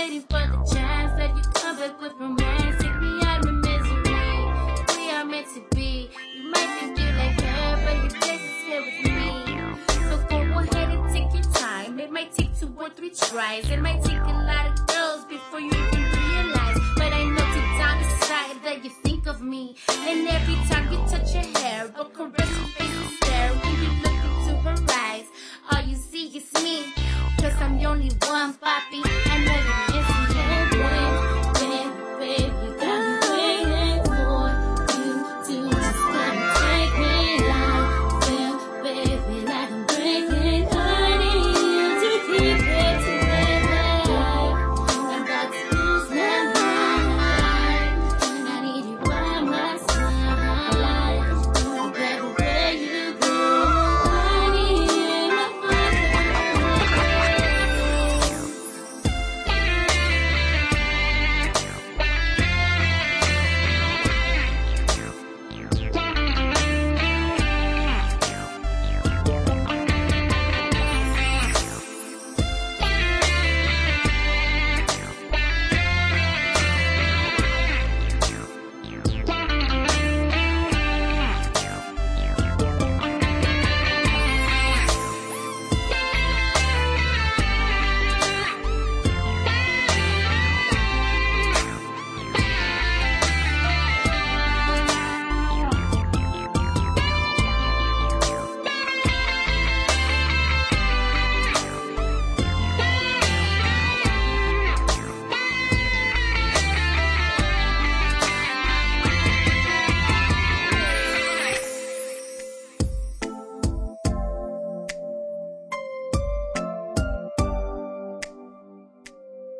waiting for the chance that you come back with romance. Take me out of my misery. We are meant to be. You might think you like her, but your place is here with me. So go ahead and take your time. It might take 2 or 3 tries. It might take a lot